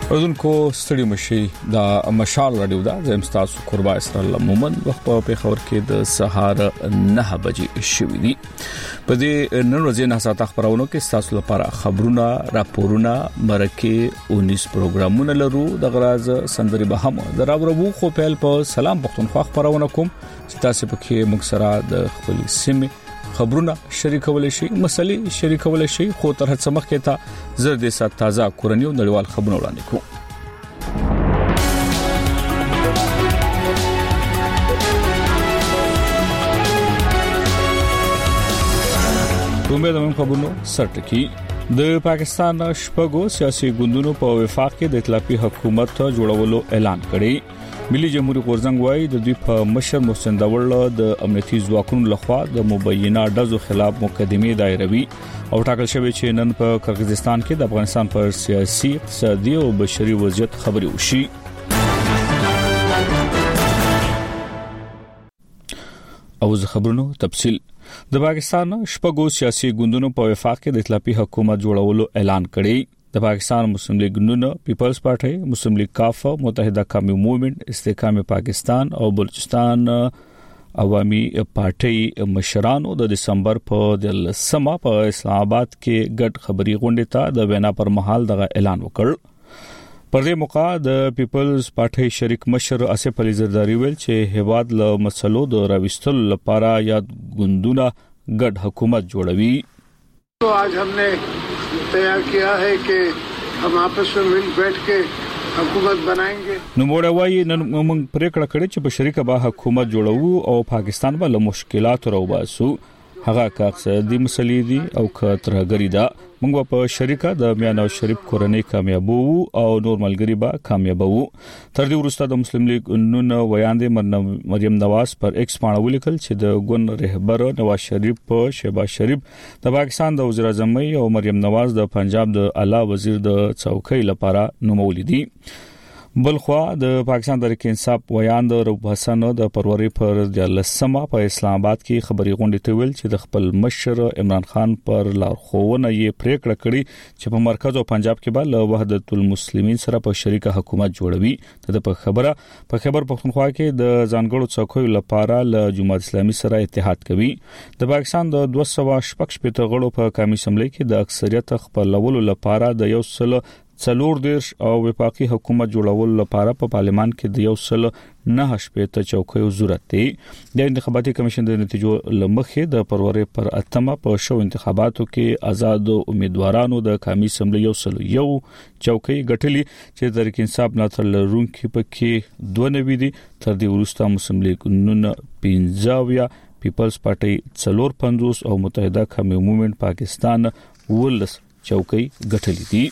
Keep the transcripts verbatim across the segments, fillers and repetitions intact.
اذنکو ستړي مشي دا مشال رادیو دا زم تاسو قربا اسرائیل مومن وخت په خبر کې د سهار نه بجې شوې دي په دې نن ورځې نه ساته خبرونه کې تاسو لپاره خبرونه راپورونه مرکه انیس پروګرامونه لرو د غراز سندري به هم دراورو خو په په سلام پښتونخوا خبرونه کوم چې تاسو پکې موږ سره د خپل سیمه خبرونه شریکول شي مسلې شریکول شي خو تر هڅه مخکې ته زر دې سات تازه کورنیو نړیوال خبرونه وړاندې کوم کومه د خبرونو سرټکی د پاکستان شپږو سیاسي ګوندونو په وفاق کې د ائتلافي حکومت جوړولو اعلان کړی ملي جمهوریت غورزنګ وايي د دوی په مشر محسن داور د امنیتي ځواکونو لخوا د مبینه ډزو خلاف مقدمه دایروي او ټاکل شوی چې نن په قزاقستان کې د افغانستان پر سیاسي اقتصادي او بشري وضعیت خبري وشي او زه خبرونو تفصیل د پاکستان شپږو سیاسي ګوندونو په وفاق کې د ائتلافي حکومت جوړولو اعلان کړی د پاکستان مسلم لیگ نون پیپلز پارټي مسلم لیگ کاف متحده قومي موومېنټ استحکام پاکستان او بلوچستان عوامي پارټي مشرانو د دسمبر په د سما په اسلام آباد کې ګډ خبري غونډه ته د وینا پر مهال دغه اعلان وکړ پر دې موقع د پیپلز پارټي شریک مشر اسف علي زرداری ویل چې هواد له مسلو د راوستل لپاره یاد ګوندونه ګډ حکومت جوړوي تو آج हमने तैयार किया है कि हम आपस में मिल बैठ के حکومت بنائیں نو موږ وايي نن موږ پریکړه کړې چې په شریکه به حکومت جوړو او پاکستان به له مشکلاتو راوباسو هغه کاقصدي مسلې دي او کترګری دا موږ په شریکه د میانو شریف کورنۍ کامیابو او نور ملګری به کامیابو تر دې وروسته د مسلم لیگ نون ویاندې مریم نواز پر ایکس باندې ولیکل چې د ګون رهبر نواز شریف په شهباز شریف د پاکستان د وزیر اعظم او مریم نواز د پنجاب د اعلی وزیر د څوکۍ لپاره نومول دي بلخوا د پاکستان د انصاف ویاند رب حسن د پروري پر د لسمه په اسلام آباد کې خبري غونډه ته ویل چې د خپل مشر عمران خان پر لارښوونه یې پریکړه کړې چې په مرکز او پنجاب کې به له وحدت المسلمین سره په شریکه حکومت جوړوي د په خبره په خبر پښتونخوا کې د ځانګړو څوکیو لپاره له جماعت اسلامي سره اتحاد کوي د پاکستان د دوه سوه شپږ شپږ غړو په قومي اسمبلی کې د اکثریت خپلولو لپاره د یو سل څلور دیرش او وفاقي حکومت جوړولو لپاره په پارلمان کې د یو سل نه شپږ چوکیو ضرورت دی د انتخاباتي کمیشن د نتیجو لمخې د پروري پر اتمه په شو انتخاباتو کې آزاد امیدوارانو د قومي اسمبلی یو سل یو چوکۍ ګټلې چې د انصاف ناتل رونکي پکې دوه نوي دي تر دې وروسته مسلم لیگ نون پنځاویا پیپلز پارټي څلور پنځوس او متحده قومي موومېنټ پاکستان ولس چوکۍ ګټلې دي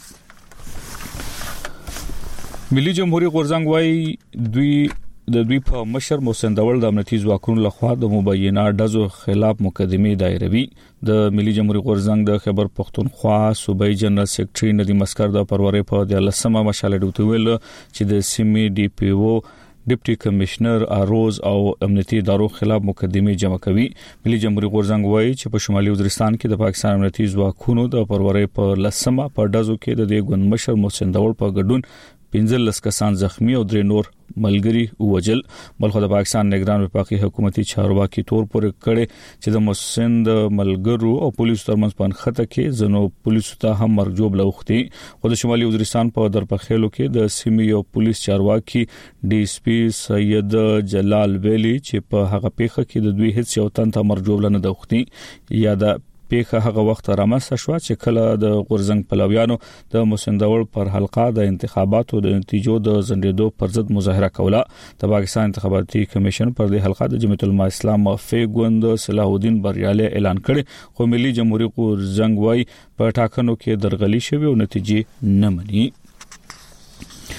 ملي جمهوریت غورزنګ وايي دوی د دوی په مشر محسن داور د امنیتي ځواکونو لخوا د مبینه ډزو خلاف مقدمه دایروي د ملي جمهوریت غورزنګ د خبر پښتونخوا صوبایي جنرال سیکریټري ندیم اسکر د پروري په د لسمه مشاله ډوته ویل چې د سیمې ډي پی او ډیپټي کمشنر اروز او امنیتي ادارو خلاف مقدمه جمع کوي ملي جمهوریت غورزنګ وايي چې په شمالي وزیرستان کې د پاکستان امنیتي ځواکونو د پروري په لسمه په ډزو کې د دې ګوند مشر محسن داور په ګډون پنځه لس کسان زخمی او درې نور ملګری ووجل بلخو د پاکستان نگران وفاقي حکومتي چارواکي تور پورې کړي چې د محسن د ملګرو او پولیسو ترمنځ په خطه کې زنو پولیسو ته هم مرجوب لوختي خو د شمالي وزیرستان په درپخېلو کې د سیمې او پولیس چارواکي ډي اس پي سید جلال ویلي چې په هغه پیښه کې د دوی هیڅ یو تن ته مرجوب لنه دوختي یا د پیخه هغه وخت رامنځته شو چې کله د غورزنګ پلویانو د مسندور پر حلقه د انتخاباتو د نتیجو د زندېدو پر ضد مظاهره کوله د پاکستان انتخاباتي کمیشن پر دې حلقه د جمعیت العلماء اسلام فی ګوند صلاح الدین بریاله اعلان کړي خو ملي جمهوریت غورزنګ وايي په ټاکنو کې درغلي شوی او نتیجې نه مني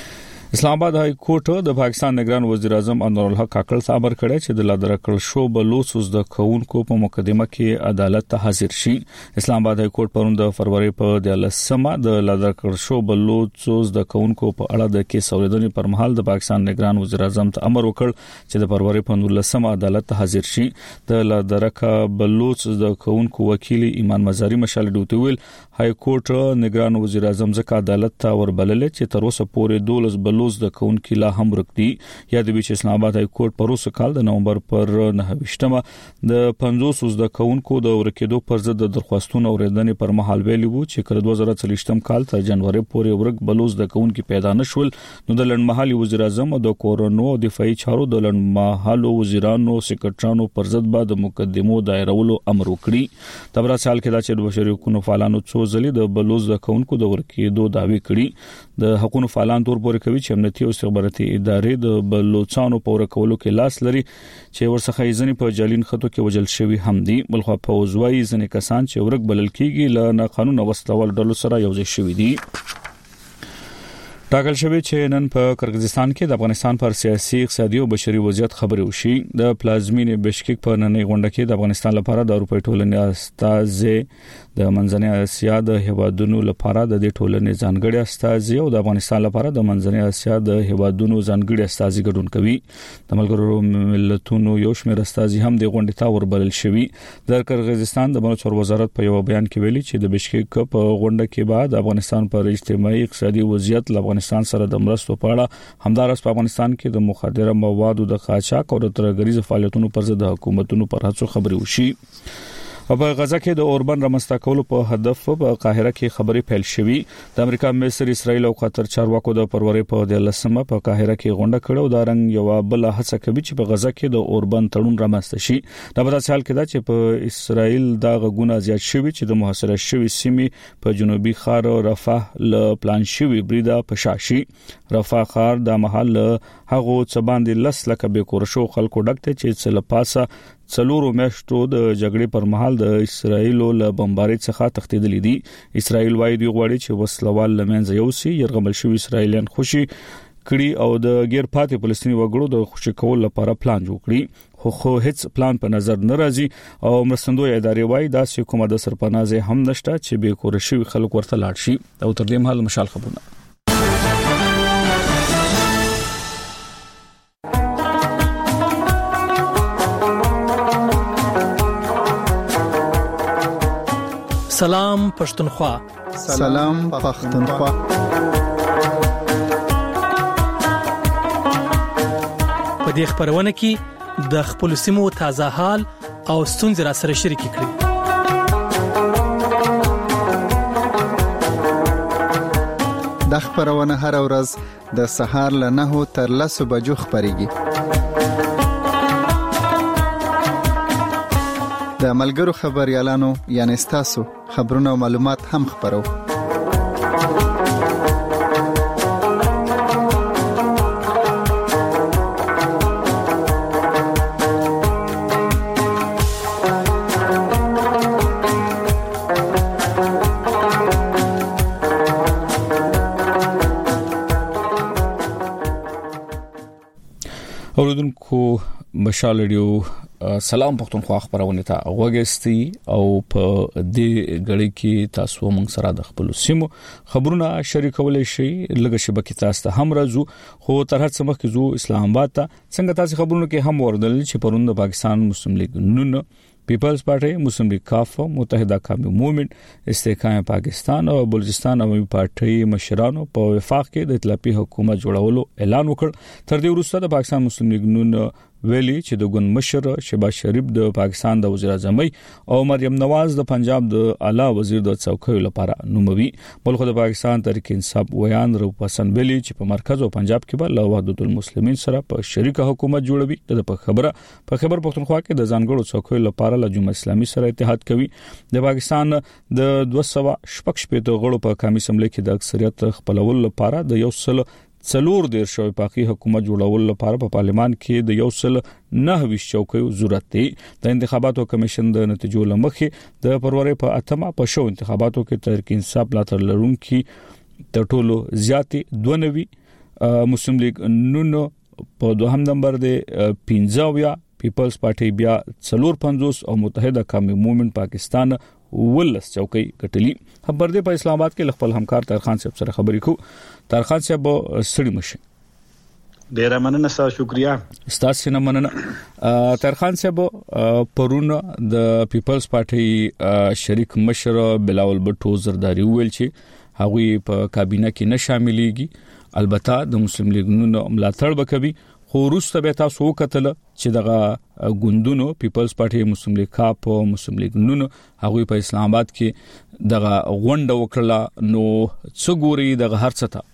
اسلام آباد های کورټ د پاکستان نگران وزیر اعظم انور الحق کاکړ ته امر کړی چې د لادر کړ شو بلوچ د کونکو په مقدمه کې عدالت ته حاضر شي. اسلام آباد های کورټ پروند د فروری په دلسمه د لادر کړ شو بلوچ د کونکو په اړه د کیس اوریدنې پر مهال د پاکستان نگران وزیر اعظم ته امر وکړ چې د فروری په دلسمه عدالت ته حاضر شي. د لادر کړ بلوچ د کونکو وکیل ایمان مزاری مشال ډوټ ویل های کورټ نگران وزیر اعظم ځکه عدالت ته وربلل چې تر اوسه پورې دولس بلوچ د کونکي لا هم رکدي. یا د بیچ اسلام آباد های کورټ پر اوسه کال د نومبر پر نهه د پنځوس د کونکو د ورکېدو پر ضد د درخواستونو اوریدنې پر مهال ویلي وو چې کړه دوه زره څلوېښتم کال تر جنوري پورې ورک بلوچ د کونکي پیدا نشول. نو د لړمحلي وزیر اعظم د کورونو دفاعي چارو د لړمحلو وزیرانو سکرټرانو پر ضد بعد مقدمو دایرولو امر وکړي. د بل سال کې دا چې د بشري حقوقو فعالانو څو ځلې د بلوچ د کونکو د ورکېدو دعوی کړي. د حقوقو فعالان تور پورې کوي چې امنیتي او استخباراتي ادارې د بلوچستان په ورکولو کې لاس لري چې ورڅخه ځنې په جالین خطو کې وجل شوی هم دي. بلخو په وزوي ځنې کسان چې ورک بلل کیږي ل نه قانون وسلوال ډلو سره یوځای شوی دي. ټاکل شوی چې نن په قرغیزستان کې د افغانستان پر سیاسي اقتصادي او بشري وضعیت خبرې وشي. د پلازمین بشکیک په نننۍ غونډه کې د افغانستان لپاره د اروپای ټولنې استازي د منځنۍ اسیا د هیوادونو لپاره د دې ټولنې ځانګړي استازي او د افغانستان لپاره د منځنۍ اسیا د هیوادونو ځانګړي استازي ګډون کوي. د ملګرو ملتونو یو شمېر استازي هم د غونډې ته وربلل شوي. د قرغیزستان د بهرنیو چارو وزارت په یو بیان کې ویلي چې د بشکیک په غونډه کې بعد افغانستان پر اجتماعي اقتصادي وضعیت له افغانستان سره د مرستو په اړه همدارس په افغانستان کې د مخدره موادو د قاچاق او د ترهګریز فعالیتونو پر ضد حکومتونو پر هڅو خبرې وشي. په غزا کې د اوربن رامنځته کولو په هدف په قاهره کې خبرې پیل شوې. د امریکا، مصر، اسرائیل او قطر چارواکو د فروری په دلسمه په قاهره کې غونډه کړې. دا رنګ یو بل هڅه کوي چې په غزا کې د اوربن تړون رامنځته شي. دا په داسې حال کې ده چې په اسرائیل دا غونه زیات شوي چې د محاصره شوي سیمې په جنوبي ښار رفح ل پلان شوي بریده په شاشي. رفح ښار د محل هغه څه باندې لس لکه به کور شو خلکو ډکته چې څل پاسه څلورو میاشتو د جګړې پر مهال د اسرائیل له بمبارۍ څخه تښتېدلې دي. اسرائیل وايي دوی غواړي چې وسلوال لمنځه یوسي. يرغمل شوی اسرائیلیان خوشي کړي او د غیر پاتې فلسطیني وګړو د خوشي کول لپاره پلان جوړ کړي. خو خو هیڅ پلان په نظر نه راځي او مرستندوی ادارې وايي دا چې کومه د سرپنازه هم نشته چې به کور شوی خلک ورته لاړ شي. او تر دې مهال مشال خبرونه سلام پښتونخوا. سلام پښتونخوا. په دې خبرونه کې د خپل سیمو تازه حال او ستونزې را سره شریک کړئ. د خبرونه هر ورځ د سهار له نهو تر لسو بجو خبريږي. د ملګرو خبريالانو یعنی ستاسو خبرونه او معلومات هم خبرو. اوردونکو مشال ریډیو سلام پښتونخوا خبرونه ته وګورئ او په دې غړي کې تاسو موږ سره د خپل سیمو خبرونه شریکولای شئ. لږه شبکې تاسو ته هم راځو خو تر هڅه مخکې زو اسلام آباد ته څنګه تاسو خبرونه کې هم وردل چې پروند پاکستان مسلم لیگ نون، پیپلز پارټي، مسلم لیگ کاف، متحده قومي موومېنټ، استحکام پاکستان او بلوچستان عوامي پارټي مشرانو په وفاق کې د ائتلافي حکومت جوړولو اعلان وکړ. تر دې وروسته د پاکستان مسلم لیگ نون ویلي چې د ګوند مشر شهباز شریف د پاکستان د وزیر اعظم او مریم نواز د پنجاب د اعلی وزیر د څوکۍ لپاره نوموي. بلخو د پاکستان تحریک انصاف ویان رو پسند ویلي چې په مرکز او پنجاب کې به وحدت المسلمین سره په شریک حکومت جوړوي. د په خبره په خبر پښتونخوا کې د ځانګړو څوکۍ لپاره له جمهوریت اسلامي سره اتحاد کوي. د پاکستان د دوه سوه شپږ شپږ غړو په قومي اسمبلی کې د اکثریت خپلول لپاره د یو سل څلور دیر شوی پاکي حکومت جوړول لپاره په پارلمان کې د یو سل نه ویش چوکیو ضرورت دی. د انتخاباتو کمیشن د نتیجو لمخې د فروری په اتمه په شو انتخاباتو کې تحریک انصاف لا تر لرونکي د ټولو زیاتې دوه نوي مسلم لیگ نونو په دوهم نمبر دی پنځه پیپلز پارټي بیا څلور پنځوس او متحده قومي موومېنټ پاکستان ولس چوکۍ کټلی. خبر دی په اسلام آباد کې خپل همکار طاهر صاحب سره خبرې کو. طاهر صاحب سړي مشه ډیر مننه تاسو شکریا ستاسو نه مننه. طاهر صاحب پرون د پیپلز پارټي شریک مشر بلاول بټو زرداری ویل چې هغه په کابینه کې نه شاملېږي. البته د مسلم لیگ نونو ملاتړ وکوي خو وروسته به تاسو وکتل چې دغه ګوندونو پیپلز پارټي مسلم لیگ کاپ او مسلم لیگ نونو هغه په اسلام آباد کې دغه غونډه وکړه. نو څو ګوري دغه هرڅه ته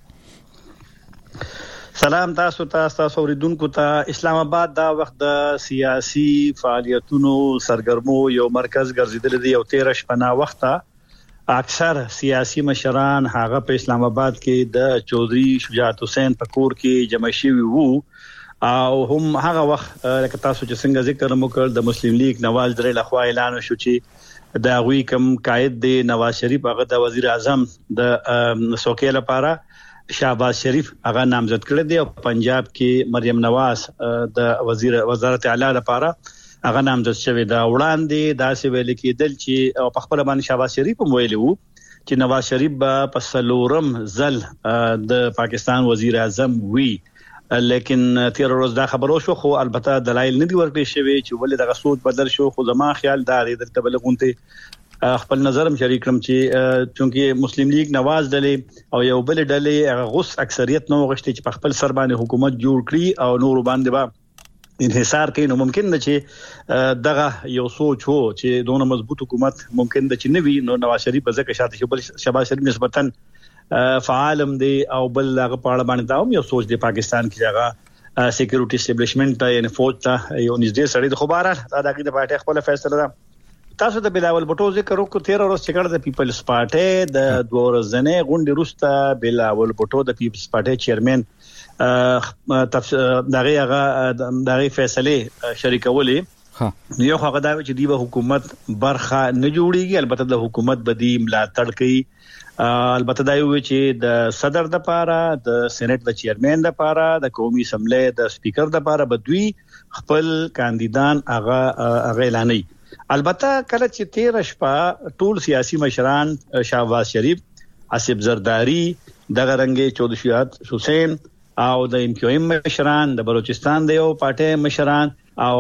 سلام تاسو ته تاسو اوریدونکو ته. اسلام آباد دا وخت د سیاسي فعالیتونو سرګرمو یو مرکز ګرځیدل دی او تیر شپه وخته اکثر سیاسي مشران هغه په اسلام آباد کې د چودري شجاعت حسین په کور کې جمع شوي وو او هم هغه وخت لکه تاسو چې څنګه ذکر وکړ د مسلم لیگ نواز درې لخوا اعلان شو چې د غوي کم قائد دی نواز شریف هغه د وزیر اعظم د سوکې لپاره شهباز شریف هغه نامزد کړی دی او پنجاب کې مریم نواز د وزیر وزارت اعلی لپاره هغه نامزد شوی دا. وړاندې داسې ویل کېدل چې په خپل باندې شهباز شریف هم ویلی وو چې نواز شریف به په څلورم ځل د پاکستان وزیر اعظم وي، لیکن تیر ورځ دا خبرو شو خو البته دلایل نه دی ورکړی شوی چې ولې دغه سوچ بدل شو. خو زما خیال دا دی درته بلغونته خپل نظرم شریک کړم چې چونکی مسلم لیگ نواز ډلې او یو بل ډلې غوس اکثریت نو غشتي چې په خپل سر باندې حکومت جوړ کړي او نور باندې با انحصار کوي. نو ممکن ده چې دغه یو سوچ هو چې دونه مضبوط حکومت ممکن ده چې نوي نو نواز شریف به ځکه شاته شبل شهباز شریف نسبتاً فعالم دی او بل هغه پاړه باندې دا هم یو سوچ دی پاکستان کې هغه سکیورټي اسټابلیشمنت یعنی فوج ته یو نږدې سړی د خبره دا دغه د پارټي خپل فیصله ده. تاسو د بلاول بټو ذکر وکړو تیر ورځ چې کړه د پیپلز پارټي د دوه ورځې غونډې وروسته بلاول بټو د پیپلز پارټي چیرمن دغه هغه دغه فیصله شریکولې یو هغه دا چې دی به حکومت برخه نه جوړیږي، البته د حکومت بدی ملاتړ کوي. البته دا یو چې د صدر د پاره د سېنات د چیرمن د پاره د قومي اسمبلی د سپیکر د پاره بدوی خپل کاندیدان هغه هغه اعلانوي. البته کله چې تیر شپه ټول سیاسي مشران شهباز شریف، آصف زرداری، دغه رنګي چودشیات حسین او د ام کیو ایم مشران، د بلوچستان د یو پارټي مشران او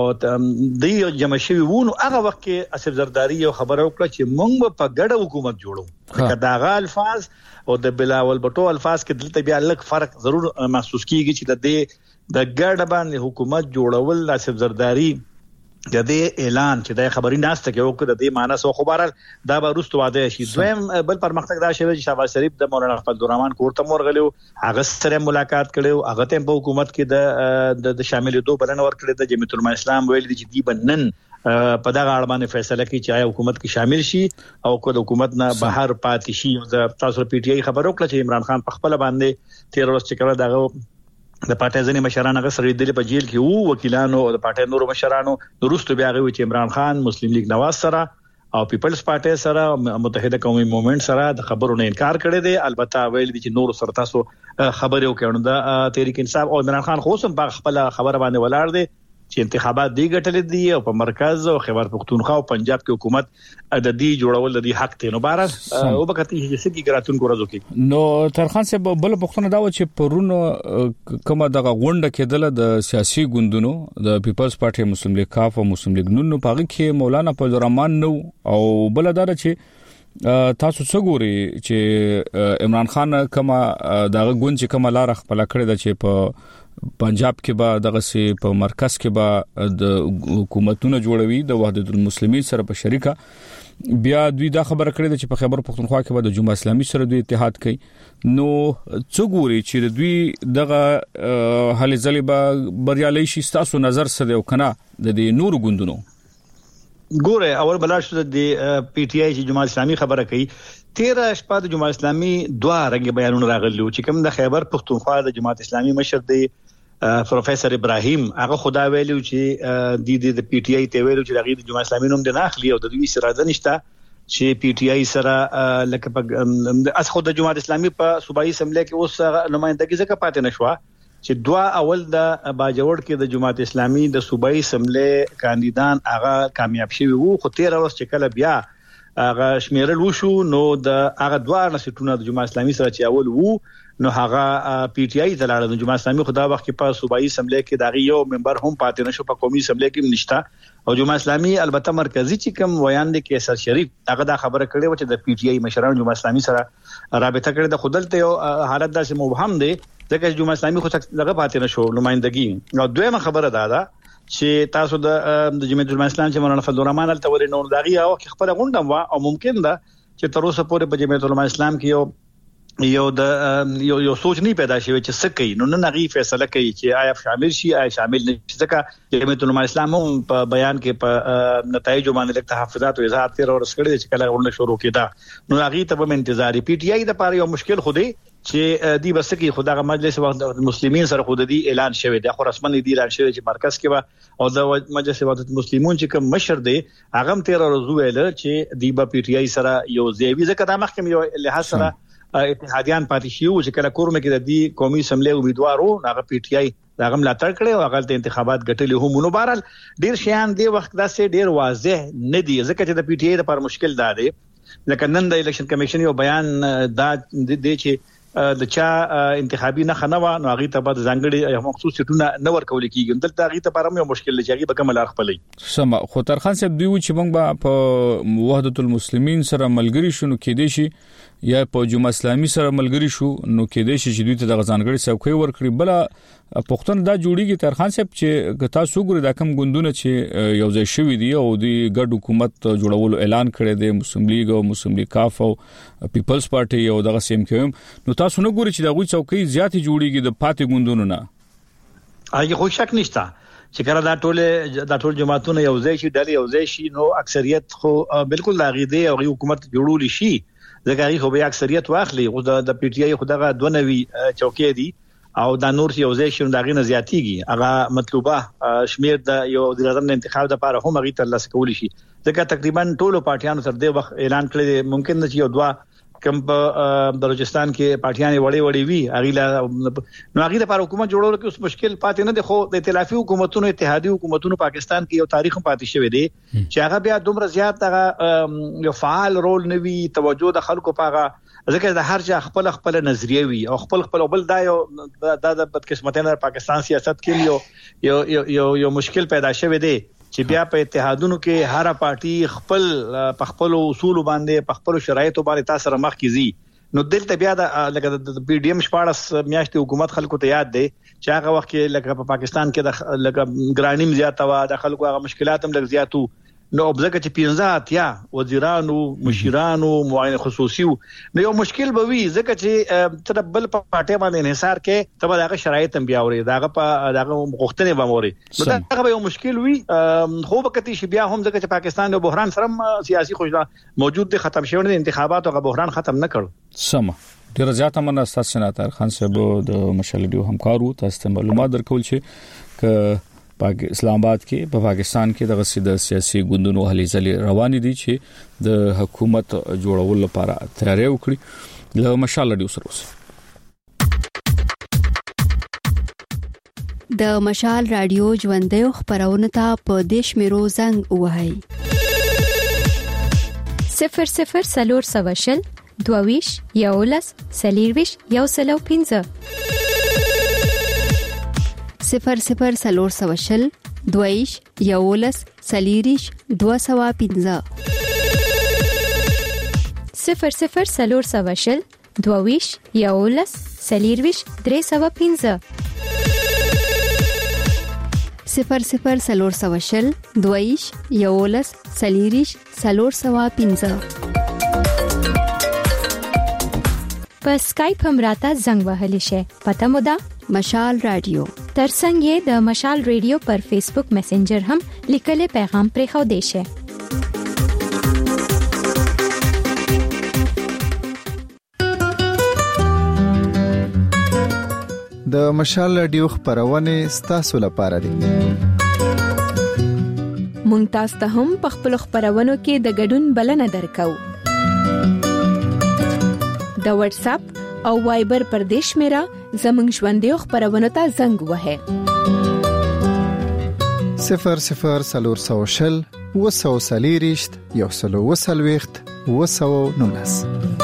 د جمع شوی وونو هغه وخت کې آصف زرداری یو خبره وکړه چې موږ په ګډه حکومت جوړو. کداغه الفاظ او د بلاول بټو الفاظ کې دلته بیا لږ فرق ضرور محسوس کیږي چې د دې د ګډه باندې حکومت جوړول آصف زرداری د دې اعلان چې د خبري ناشته کې وکړه د دې معنی سو خبره دا به روست واده شي. دویم بل پرمختګ دا شوی چې شهباز شریف د مولانا عبدالرحمن کورته مورغلو هغه سره ملاقات کړو، هغه ته په حکومت کې د د شاملېدو بلنه ورکړه. د جمعیت العلماء اسلام ویل دي چې دی بنن په دغه اړه باندې فیصله کوي چې آیا حکومت کې شامل شي او کو د حکومت نه بهر پاتې شي. د تاسو پی ټی آی خبر وکړه چې عمران خان په خپل باندې تیر ورځ چې کړه دغه د پارټي ځنې مشران هغه سره د په جیل کې وو، وکیلانو او د پارټي نورو مشرانو وروسته بیا غوي چې عمران خان مسلم لیگ نواز سره او پیپلز پارټي سره متحده قومي موومېنټ سره د خبرونو انکار کړی دی. البته ویل دي چې نور سره تاسو خبرې وکړو د تحریک انصاف او عمران خان خو هم په خپل خبره باندې ولاړ دی چې انتخابات دی ګټل دي او په مرکز او خیبر پختونخوا او پنجاب کې حکومت د دې جوړول د حق ته نو بار او به کتي چې سګي ګراتون کو راځو کې. نو ترخان صاحب بل پختونه دا و چې پرونو کومه دغه غونډه کېدله د سیاسي ګوندونو د پیپلز پارټي مسلم لیگ کاف او مسلم لیگ نونو پاغي کې مولانا عبدالرحمن نو او بل دار چې تاسو څه ګوري چې عمران خان کومه دغه ګوند چې کومه لار خپل کړی د چې په پنجاب کې به دغه سي په مرکز کې به د حکومتونو جوړوي د وحدت المسلمین سره په شریکه. بیا دوی دا خبره کړې ده چې په خیبر پختونخوا کې به د جمهوریت اسلامي سره دوی اتحاد کوي. نو څو ګوري چې دوی دغه حل ځلې به بریالي شي؟ تاسو نظر څه دی او کنه د دې نور ګوندونو ګوره اول بلاش د پی ټی آی چې جمهوریت اسلامي خبره کوي تیر شپه د جمهوریت اسلامي دوه رنګ بیانونه راغلي چې کوم د خیبر پختونخوا د جمهوریت اسلامي مشر دی پروفیسور ابراهیم هغه خدا ویلو چې د د پی ټی آی ته ویلو چې د جمهوریت اسلامي نوم د ناخلی او د دوی سره نشته چې پی ټی آی سره لکه په اس خو د جماعت اسلامي په صوبایي اسمبلی کې اوس نمائندګي ځکه پاتې نشوه چې دوا اول د باجوړ کې د جماعت اسلامي د صوبایي اسمبلی کاندیدان هغه کامیاب شوی وو خو تیر ورځ چې کله بیا هغه شمیرل وشو نو د هغه دوا نسټونه د جماعت اسلامي سره چې اول وو نو هغه پی ټی آی ته لاړ د جماعت اسلامي خدا وخت کې په صوبایي اسمبلی کې داغي یو ممبر هم پاتې نشو په قومي اسمبلی کې نشتا او جماعت اسلامي البته مرکزی چې کوم ویان دي کې سر شریف هغه دا خبره کړې و چې د پی ټی آی مشران جماعت اسلامي سره رابطه کړې د خودلته یو حالت داسې مبهم دی ځکه جماعت اسلامي خو څنګه پاتې نشو نمائندګي نو دویمه خبره دا ده چې تاسو د جمعیت العلماء اسلام چې مولانا فضل الرحمن التوری نور داغي او خپل غونډه وا او ممکن ده چې تر اوسه پورې په جمعیت العلماء اسلام کې یو یو د یو یو سوچ نه پیدا شوی چې څه کوي نو نه غي فیصله کوي چې آیا شامل شي آیا شامل نه شي ځکه جمعیت العلماء اسلام هم په بیان کې په نتایج باندې لیک تحفظات او اظهار تیر اور سکړي چې کله ورنه شروع کیدا نو غي ته به انتظاری پی ټی آی د پاره یو مشکل خو دی چې دی بس کې خدای مجلس وحدت المسلمین سره خود دی اعلان شوی دی خو رسمن دی اعلان شوی چې مرکز کې او د مجلس وحدت المسلمون چې کوم مشر دی هغه تیر ورځ ویل چې دی په پی ټی آی سره یو ځای ځکه د محکمې یو لحاظ سره اتحادیان پاتې شي چې کله کورمه کې د دې قومي اسمبلی امیدوارو هغه پی ټی آی هغه ملاتړ کړي او هغه د انتخابات ګټلې هم نو بهرال ډیر شیان دی وخت داسې ډیر واضح نه دی ځکه چې د پی ټی آی لپاره مشکل دا دی لکه نن د الیکشن کمیشن یو بیان دا دی چې د چا انتخابي نه خنوا نو هغه ته بعد ځانګړي مخصوص سټونه نه ورکول کیږي دلته هغه ته پرم یو مشکل لږی به کومل خپلې سم خو ترخان صاحب دی چې موږ به په وحدت المسلمین سره ملګری شونو کې دي شي یا په جمعیت اسلامي سره ملګری شو نو کې دي چې دوی ته د ځانګړي څوکۍ ورکړي بل پښتون دا جوړیږي ترخان صاحب چې تاسو ګورئ دا کوم ګوندونه چې یو ځای شوی دی او د ګډ حکومت جوړولو اعلان کړی دی مسلم لیگ او مسلم لیگ کاف او پیپلز پارټي او دغه سیم کې نو تاسو نه ګورئ چې دا غوي څوکۍ زیاتې جوړیږي د پاتې ګوندونو نه هغه خو شک نشته چې کله دا ټول دا ټول جماعتونه یو ځای شي ډلې یو ځای شي نو اکثریت خو بالکل لاغیده او حکومت جوړول شي ځکه هغه خو به اکثریت واخلي خو د پی ټی آی خو دغه دوه نوي چوکۍ دي او دا نور یو ځای شي دغه نه زیاتیږي هغه مطلوبه شمیر د یو وزیر اعظم انتخاب لپاره هم هغه ترلاسه کول شي ځکه تقریبا ټولو پارټیانو تر دې وخت اعلان کړی ممکن نه چې یو دوا کوم په بلوچستان کې پارټیانې وړي وړي وی هغه نو هغه لپاره حکومت جوړول کې اوس مشکل پاتې نه دی خو د ائتلافي حکومتونو اتحادي حکومتونو پاکستان کې یو تاریخ پاتې شوی دی چې هغه بیا دومره زیات هغه یو فعال رول نوي توجه د خلکو پاغه ځکه د هر چا خپل خپل نظریه وي او خپل خپل بل دا یو د بدقسمتۍ پاکستان سیاست کې یو یو یو یو مشکل پیدا شوی دی چې بیا په اتحادونو کې هر پارټي خپل په خپل اصول باندې په خپل شرایطو باندې تاسو سره مخ کیږي نو دلته بیا د لکه د پی ډی ایم شپارس میاشتې حکومت خلکو ته یاد دی چې هغه وخت کې لکه په پاکستان کې د لکه ګرانیم زیاته و د خلکو هغه مشکلات هم لږ زیاتو نو ځکه چې پنځه اتیا وزیرانو مشیرانو معاون خصوصي نو یو مشکل به وي ځکه چې تر بل په پټه باندې انحصار کې تبه دغه شرایط هم بیا اوري دغه په دغه غوښتنې به موري نو دغه یو مشکل وي خو به کتي شي بیا هم ځکه چې پاکستان د بحران سره سیاسي خوشاله موجود دي ختم شوی دي انتخابات او بحران ختم نه کړ سم ډیر زیاته مننه تاسو سناتر خان صاحب د مشالډیو همکارو تاسو معلومات درکول چې ک اسلام آباد کې په پاکستان کې دغه سیده سیاسي ګوندونو هلي ځلې روان دي چې د حکومت جوړولو لپاره تیاری وکړي له مشال ډیو سره د مشال رادیو ژوندې خبرونه ته په دیش میرو زنګ وهاي صفر صفر سلور سواشل دوویش یولس سلیرویش یو سلو پنځه صفر صفر سلور سواشل دویش یولس سلیریش دو سوا پنځه صفر صفر سلور سواشل دویش یولس سلیرویش درې سوا پنځه صفر صفر سلور سواشل دویش یولس سلیریش سلور سوا پنځه په سکایپ هم راته زنګ وهلی شي پته مو ده مشال رادیو ترڅنګ یې د مشال ریډیو پر فیسبوک میسنجر هم لیکلي پیغام پرې خو دی شي د مشال رادیو خبرونه ستاسو لپاره دي مونږ تاسو ته هم په خپل خبرونو کې د ګډون بلنه درکو. د واتس اپ او وایبر پر دیش میرا زمنګ ژوندې خبرونو ته زنګ وهه صفر صفر سلور سوشل وسو سلیریشت یو سلو وسلويخت وسو نونس.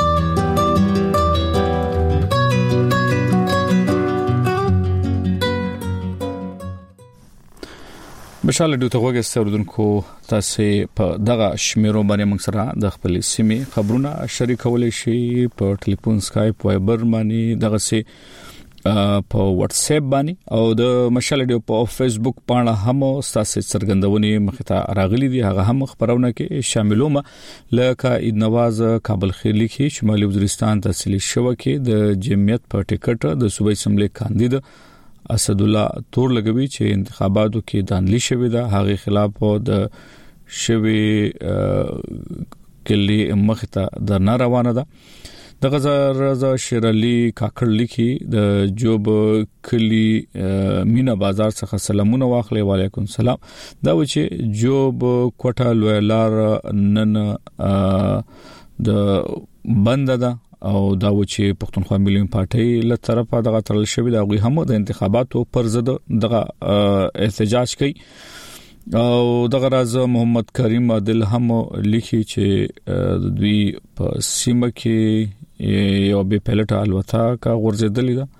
بشاله دوی ته وګورئ ستوردونکو تاسو په دغه شمیرو باندې موږ سره د خپل سیمې خبرونه شریکول شي په ټلیفون سکایپ وایبر باندې دغه سي په واتس اپ باندې او د مشال ډیو په فیسبوک باندې هم تاسو څرګندونې مخته راغلي دي هغه هم خبرونه کې شاملوم لکه عید نواز کابل خیلی کې شمالي وزیرستان تحصیلي شوکه د جمعیت په ټیکټ د صوبې اسمبلی کاندید اسد الله تور لګوي چې انتخاباتو کې دانلی شوې ده هغه خلاف د شوی کلی مخته د ناروانه ده د غزا شیر علي کاکړ لیکي د جوب کلی مینا بازار څخه سلامونه واخلې وعلیکم السلام دا و چې جوب کوټه لویلار نن د بند ده او دا و چې پښتونخوا ملي پارټي له طرفه دغه ترل شوی دا غوي هم د انتخاباتو پر ضد دغه احتجاج کوي او دغه راز محمد کریم عادل هم لیکي چې دوی په سیمه کې یو به پلټ الوتا کا غورځېدلې ده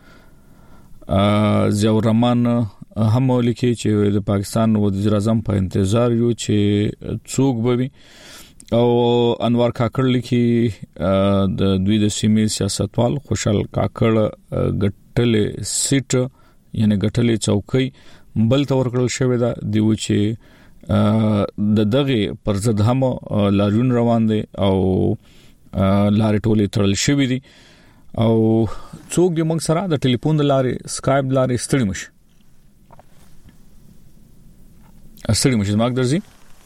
ضیاء الرحمن هم لیکي چې د پاکستان وزیر اعظم په انتظار یو چې څوک به او انوار کاکړ لیکي د دوی د سیمې سیاستوال خوشحال کاکړ غټلې سیټ یعنی غټلې چوکۍ بل تور کړل شوې ده دی و چې د دغه پرزد هم لاریون روان دي او لارې ټولې تړل شوې دي او څوک د موږ سره د ټلیفون د لارې سکایپ لارې ستړي مش ستړي مش زماګ درځي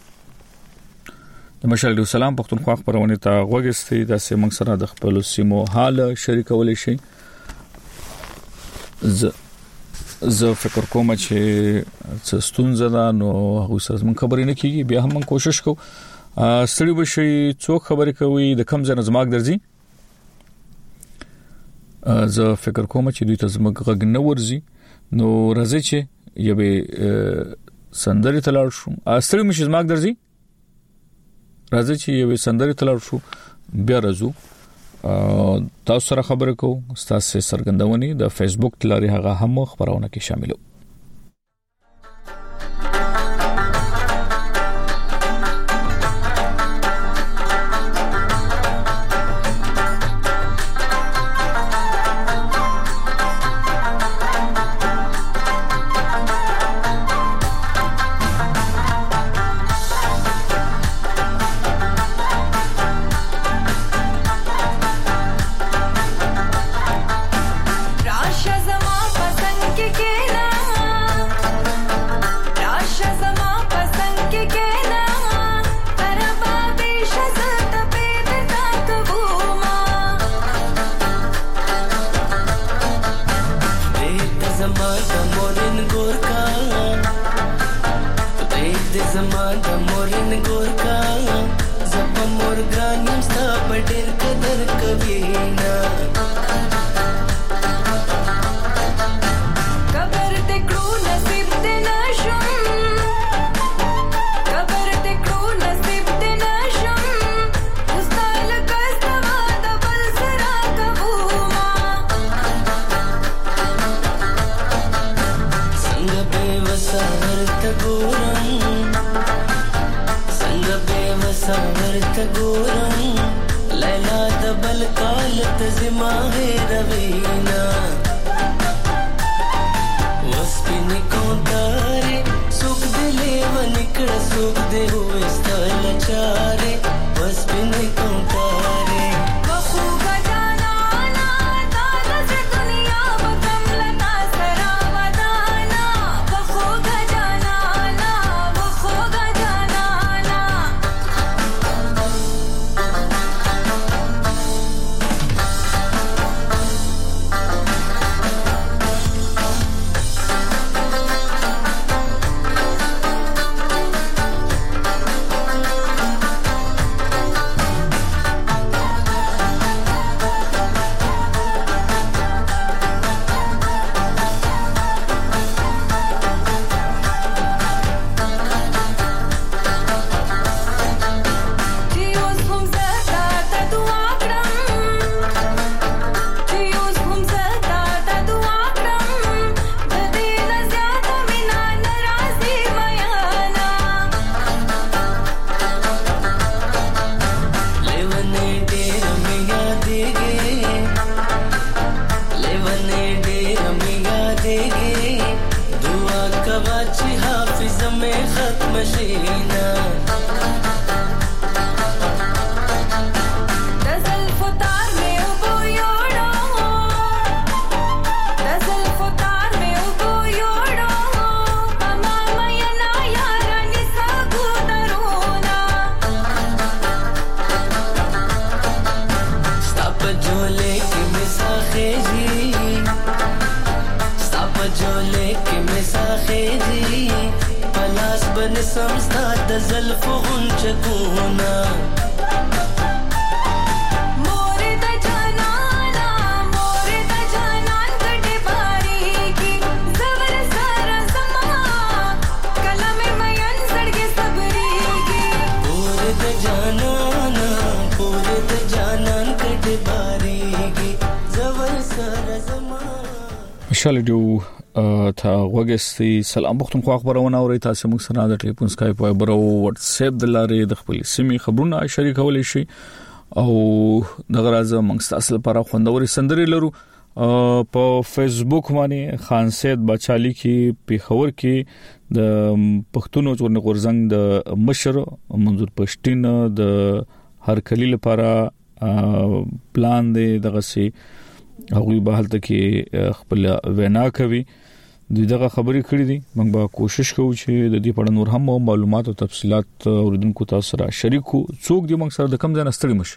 د مشال ډیو سلام پښتونخوا خبرونه ته غوږستې د سیمنګ سره د خپل سیمو حال شریکول شي ز زه فکر کوم چې ستونزه ده نو هغه سره من خبرې نه کیږي بیا هم کوشش کوو ستړي بشي څوک خبرې کوي د کم ځنه زماګ درځي زه فکر کوم چې دوی ته زموږ غږ نه ورزي نو راځي چې یوه سندري تلل شو ستړي مش زماګ درځي راځي چې یو سندري تلل شو بیا راځو تاسو سره خبرې کوو تاسو سرګندونی د فیسبوک لاري هغه هم خبرونه کې شاملو رسم ستاد زلف غنچکونا مورد جانانا مورد جانان کټه باری کی زور سر زما کلم مین سړګي صبري کی مورد جانانا مورد جانان کټه باری کی زور سر زما شالډو تا وګستي سلام وختم خو خبرونه اوري تاسو موږ سره د ټلیفون سکایپ او برو واتس اپ د لارې د خپل سیمې خبرونه شریکول شي او دغه راز موږ تاسو لپاره خوندوري سندري لرو په فیسبوک باندې خان سید بچالي کې پیښور کې د پښتون ژوند غورزنګ د مشر منظور پښتين د هر کلی لپاره پلان دی دغه سي هغه به حالت کې خپل وینا کوي دغه خبرې کړې دي موږ به کوشش کوو چې د دې په اړه نور هم معلومات او تفصيلات اوریدونکو تاسو سره شریکو څوک دې موږ سره د کم ځای نستړي مش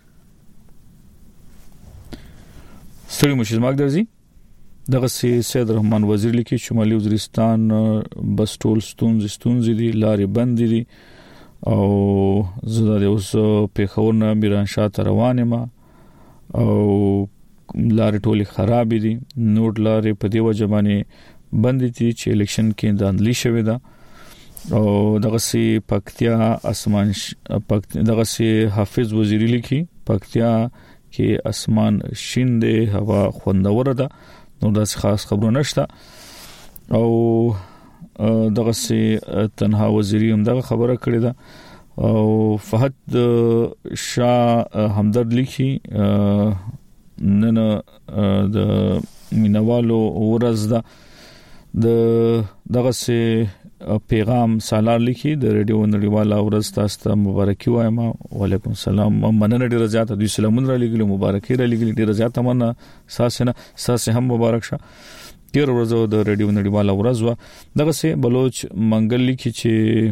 ستړي مش زماګ درځي دغه سي سید رحمان وزیر لیکي شمالي وزیرستان بس ټول ستونز ستونز دي لارې بند دي او زړه اوس په خورنه میران شاه روانه ما او لارې ټولې خراب دي نوټ لارې په دی وجه باندې بند دي چې الیکشن کې داندلی شوې ده او دغه سي پکتیا اسمان دغه سي حافظ وزیری لیکي پکتیا کې اسمان شین دی هوا خوندور ده نو داس خاص خبرونه نشته او دغه سي تنها وزیری هم دغه خبره کړې ده او فهد شاه همدرد لیکي نن د مینوالو ورځ ده د دغه سي پیغام سالار لیکي د ریډیو نړیواله ورځ تاسو ته مبارکي وایم وعلیکم السلام مننه ډیره زیاته دوی سلامونه را لګل مبارکي را لګل ډیره زیاته مننه ساسنه ساسه هم مبارک شه تیر ورځ د ریډیو نړیواله ورځ و دغه سي بلوچ منګل لیکي چې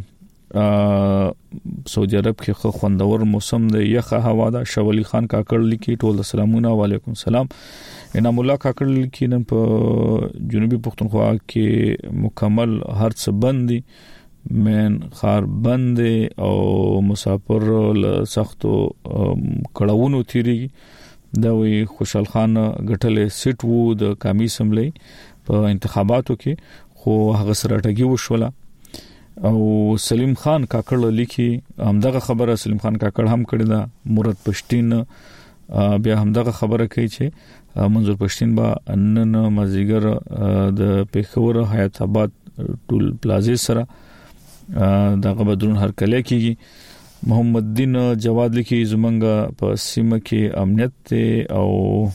سعودي عرب کې خو خوندور موسم دی یخه هوا ده شولی خان کاکړ لیکي ټول سلامونه وعلیکم السلام انعام الله کاکړ لیکي نن په جنوبي پښتونخوا کې مکمل هر څه بندي من خار بند او مسافر له سختو کړهونو تیری دا وی خوشحال خان غټلې سټ وو د قومي اسمبلی په انتخاباتو کې خو هغه سره ټګي وشوله او سلیم خان کاکړ لیکي همدغه خبره سلیم خان کاکړ هم کړی دا مراد پښتين بیا همدغه خبره کوي چې منظور پښتين با نن مازیګر د پیښور حیات آباد ټول پلازې سره دغه بدرون هر کله کېږي محمد دین جواد لیکي زمنګ په سیمه کې امنیت او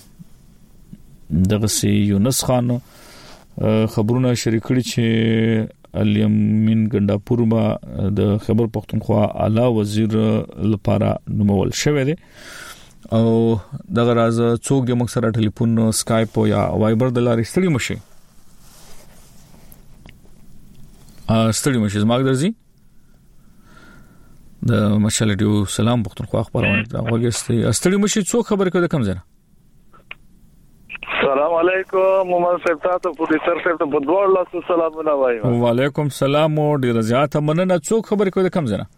دغه سي یونس خان خبرونه شریک کړي چې الیمین ګنداپور با د خبر پښتونخوا اعلی وزیر لپاره نومول شوې ده او دغه راز څوک د مکسره ټلیفون سکایپ یا وایبر د لارې ستړي مشي ا ستړي مشي زماګ درځي د مشالډیو سلام پښتونخوا خبرونه دا وګستي ستړي مشي څوک خبر کوي کم زره السلام علیکم محمد صاحب تاسو پروډوسر صاحب ته بدوړ لاسو سلامونه وایم وعلیکم السلام ډیر زیات مننه څوک خبر کوي کم زره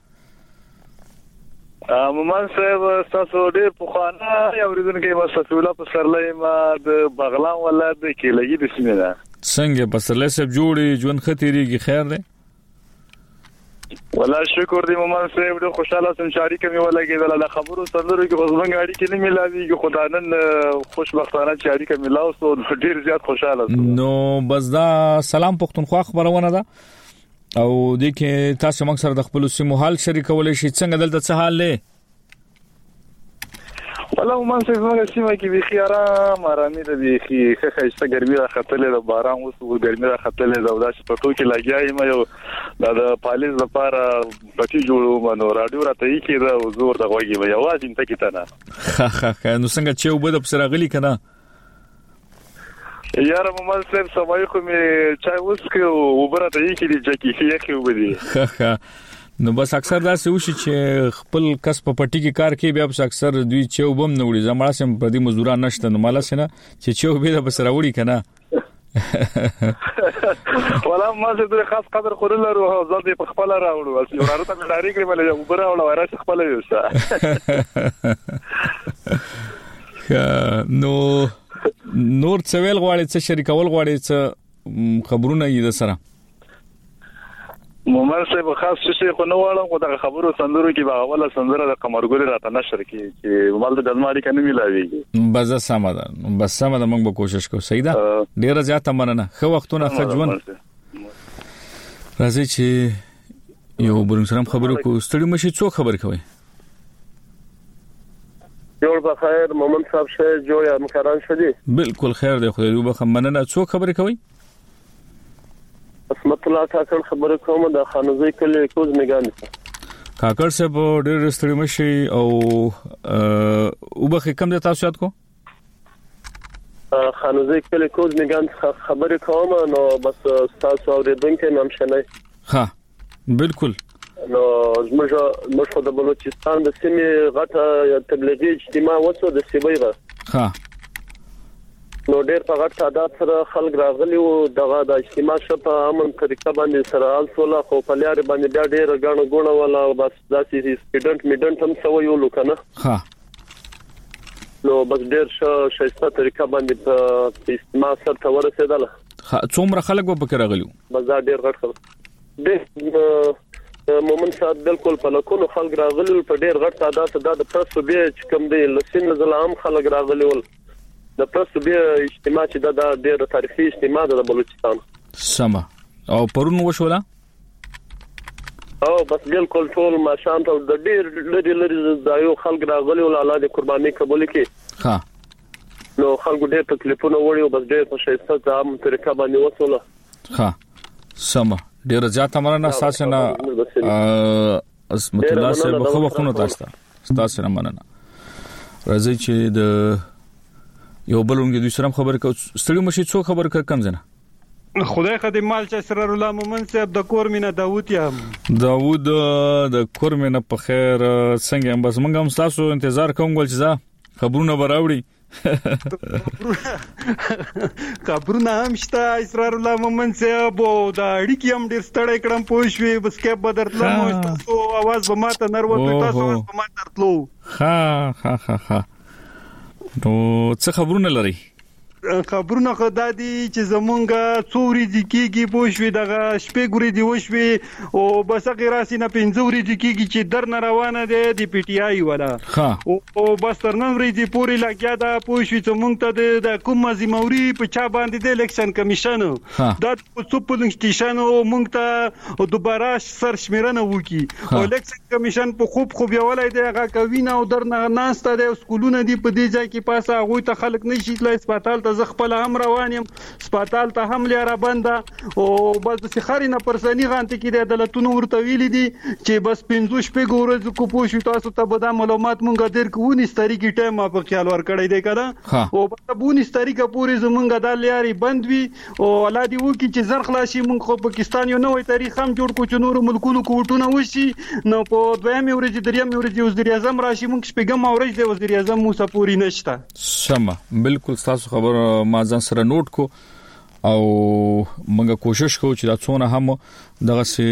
محمد صاحب تاسو ډیر پخوانه یو ورځنګي مسفوله په سرلې ما د بغلان ولادت کې لګي د سیمه ده څنګه په سرلې سب جوړي ژوند خطرېږي خیر ده ولا شکر دی محمد صاحب ډیر خوشاله سم شریک مې ولګیدل له خبرو سره کې غوښمن غاړي کې نه ملاويږي خدانن خوشبختانه شریک مې لاوسو ډیر زیات خوشاله نو بس دا سلام پښتونخوا خبرونه ده او د کې تاسو موږ سره د خپل سیمو حال شریکول شي څنګه دلته څه حال لې والله محمد صاحب موږ سیمه کې به خيارا مارامي د به خېخه ګرمي را خطلې د باران اوس ګرمي را خطلې دا د پټو کې لګیاي مې یو د پالیس لپاره پټي جوړو منو رادیو راته یې کې دا زور د غوږی مې आवाज انت کې تنه خا خا نو څنګه چې وبد په سره غلي کنه یار محمد صاحب سمای خو می چای اوس کې وبره ته یې کې دي چې کې یې وبدي نو بس اکثر دا څه وشي چې خپل کس په پټي کې کار کوي بیا په اکثر دوی چې وبم نه وړي زمړه سم په دې مزدوران نشته نو مالا سينه چې چې وبې د بسره وړي کنه ولا ما زه د خاص قدر خورل ورو ځل په خپل راوړو اسی وراره ته ډاری کړی ولې وبره ولا وراره خپل یوسا نو نور څویل غواړي څه شریکول غواړي څه خبرونه یې د سره مومن صاحب خاص څه خو نو واړم خو د خبرو سندرو کې به اوله سندره د قمرګل راته نشر کې چې مال د دلماري کنه ملاويږي بس سم ده بس سم ده موږ به کوشش کوو صحیح ده ډیره زیاته مننه خو وختونه خجون راځي چې یو برم سره خبرو کو ستړي مشي څو خبر کوي جوړ بخیر مومن صاحب شه جوړ یا مکران شدي بالکل خیر دی خو یو بخ مننه څو خبر کوي اسمت الله کاکړ خبره کوم د خانوزي کلی کوز میګان کاکړ صاحب ډېر ستړي مشي او وبخې کم د تاسو یاد کو خانوزي کلی کوز میګان خبره کوم نو بس تاسو اوریدونکو نام شنه ها بالکل نو زموږ موږ د بلوچستان د سیمې غټه تبلیغي اجتماع وڅو د سیبایغه ها نو ډېر په غټ تعداد سره خلک راغلي او دغه د اجتماع شپه امن طریقه باندې سره الصله خو په لار باندې بیا ډېر غاڼه غونه ولا بس داسې سټوډنټ میډنټ هم سوي یو لکنه ها نو بس ډېر شایسته طریقه باندې په اجتماع سره ورسېدل څومره خلک به پکې راغلي بس دا ډېر غټ خلک ډېر مومن صاحب بالکل په لکونو خلک راغلي په ډېر غټ تعداد سره د پرسو به کم دی لسین زلام خلک راغلي ول د پرسو به اجتماع چې دا ډېر تاریخي اجتماع د بلوچستان سما او پرون وشولا او بس بالکل ټول ماشان ته د ډېر لري لري د یو خلک راغلي ول الله دې قرباني قبول کړي ها نو خلکو ډېر تکلیفونه وړي او بس ډېر په شایسته عام طریقه باندې وصوله ها سما ډېر زیاته مرنه اساسا اسمت الله صاحب خو وختونه تاسو تاسو نه مننه راځي چې د یو بلونګ دوی سره خبر کو ستړي مشي څو خبر کړ کم زنه خدای خدای مال چې اسرار الله مومن صاحب د کور مینه داوود یم داوود د کور مینه په خیر څنګه بس موږ هم تاسو انتظار کوم ګل چې خبرونه براوړي خبرونه هم شته اسرار الله مومن صاحب او د اړیکې هم ډیر ستړی کړم پوښوي بس کې بدرتلم تاسو आवाज به ماته نرو تاسو به ماته ترلو ها ها ها ها نو څه خبرونه لري خبرونه خدای دي چې زمونږه څوري دي کېږي پوښوي دغه شپې ګوري دی وشوي او بس غیراسي نه پنځوري دي کېږي چې درن روانه دي د پی ټی آی ولا او بس ترنن ورې دي پوری لګیا دا پوښوي چې مونږ ته د کوم مزموري په چا باندې د الیکشن کمیشن دا څو پولینګ سټیشن مونږ ته دوباره سر شمیرنه وکي او الیکشن کمیشن په خوب خوب یولای دی هغه کوي نه او درن ناسته د سکولونه دي په دې ځای کې پاسه هغه ته خلک نشي تلای هسپتال ز خپل هم روان يم هسپتال ته هم لاره بنده او بس د سخري نه پرسنی غانته کې د عدالتونو ورته ویلي دي چې بس پنځو شپې ګورځ کو پوښي تاسو ته به دا معلومات مونږ درکونی ستاري کې ټایم په خیال ور کړی دی کړه او په بونی ستاري کې پوری زمونږ د لاري بند وي او ولادي وو کې چې زر خلاصي مونږ خو پاکستان یو نوې تاریخ هم جوړ کو چې نور ملکونو کوټونه وشي نو په دویمه ورځ دریم ورځ وزیر اعظم راشي مونږ شپږم ورځ د وزیر اعظم موسی پوری نشته سم بالکل تاسو خبر ما ځان سره نوٹ کو او موږ کوشش کوو چې دا څونه هم دغه سي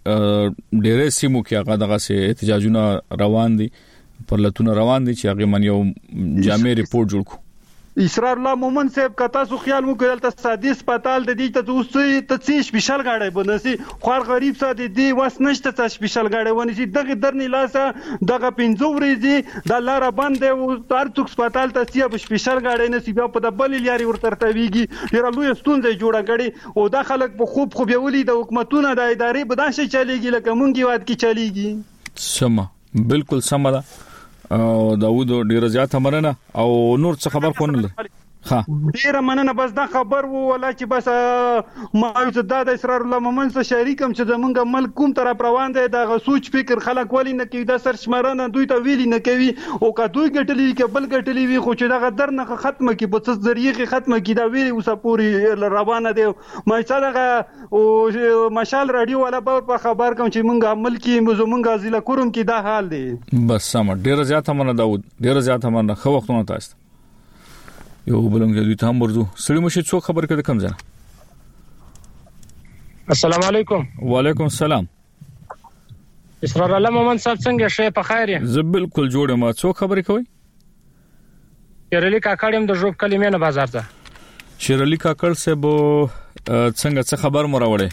ډېرې سیمو کې هغه دغه سي احتجاجونه روان دي پرلتونه روان دي چې هغه من یو جامع ریپورت جوړ کو اسرار الله مومن صاحب کتا سو خیال مو کول ته سادي هسپتال د دې ته اوسې ته څه سپیشل غاړې بنسي خور غریب ساده دی واس نشته ته سپیشل غاړې ونی دغه درنې لاسه دغه پنځو ورځې د لار باندې او تر څو هسپتال ته سی په سپیشل غاړې نصیب په دبل لاري ورته ترتويږي ډیر لوی ستونزې جوړه غړي او د خلک په خوب خوب یولي د حکومتونو د ادارې بدانشه چلیږي لکه مونږی واد کې چلیږي سم بالکل سم ده او داوود ډیر زیات مننه او نور څه خبر خو نه لري ها ډیر مننه بس دا خبر وو ولا چې بس ما یو د اسرار الله مومن سره شریکم چې زمونږ ملک کوم طرف روان دی دا سوچ فکر خلک ولی نه کوي دا سر شمارنه دوی ته ویلی نه کوي او که دوی ګټلی کې بل ګټلی وي خو چې دا درنه ختمه کې په څه ذریعہ ختمه کې دا ویلی اوسه پوری روانه دی ما څنګه او مشال رادیو ولا په خبر کوم چې مونږ عمل کې زمونږ ضلع کوم کې دا حال دی بس سم ډیر زیات مننه داوود ډیر زیات مننه خو وختونه تاسو یو بلنګ دوی ته هم ورځو سړي مشه څو خبر کړه کم ځنه. السلام علیکم. وعلیکم السلام. اسرار الله محمد صاحب څنګه شې په خیر یې؟ زه بالکل جوړ ما څو خبرې کوي. شیرعلی کاکړم د ژوب کلمې نه بازار ته. شیرعلی کاکړ صاحب څنګه څه خبر مو راوړې؟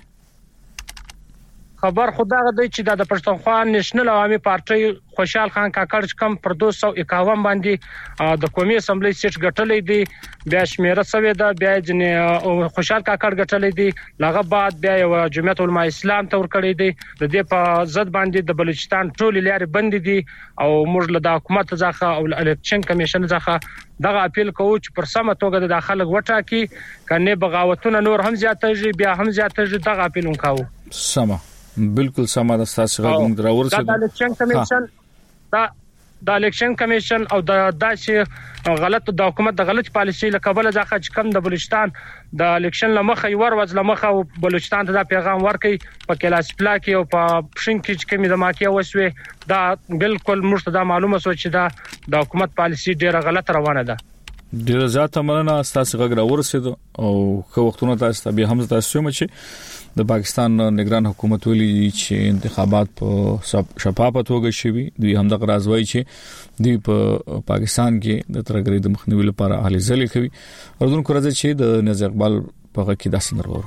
خبر خدا غدې چې د پښتونخوا نېشنل عوامي پارټي خوشحال خان کاکړ کم پر دوه سوه اکاون باندې د قومي اسمبلی سیټ ګټلې دي، بیا شمیره سوي ده، بیا جن خوشحال کاکړ ګټلې دي، لغه بعد بیا یو جمعیت علماء اسلام تور کړې دي. د دې په ضد باندې د بلوچستان ټول لارې بند دي او موږ له د حکومت ځخه او الیکشن کمیشن ځخه دغه اپیل کوو چې پر سمه توګه د داخله وټاکي کنه بغاوتونه نور هم زیاتېږي، بیا هم زیاتېږي، دغه اپیل وکاو. سمه بالکل سمه د تاسو غوښتنه دراورسه د الیکشن کمیشن دا د الیکشن کمیشن او د داسې غلط د حکومت د غلط پالیسي لکبل ځکه چې کم د بلوچستان د الیکشن لمخه یو ور وځ لمخه بلوچستان ته د پیغام ورکي په کلاس پلا کې او په پښین کې چې کمی د ماکیه وسوي دا بالکل مرتدا معلومه سو چې دا د حکومت پالیسي ډیره غلط روانه ده. ډیر زیاته مننه تاسو غږ راورسېد او خو وختونه تاسو ته به هم تاسو چې د پاکستان نگران حکومت ولې چې انتخابات په شفافه توګه شوي دوی هم د غرازوي چې دوی په پاکستان کې د ترګری د مخنیوي لپاره هلي ځلې کوي. اردن کو راځي چې د نظر اقبال په کې داسې نرورو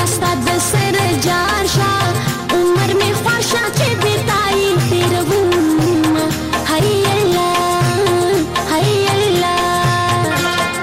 ستا د سر جار شا عمر می خواشا چې بیتای تیروم هاي الله هاي الله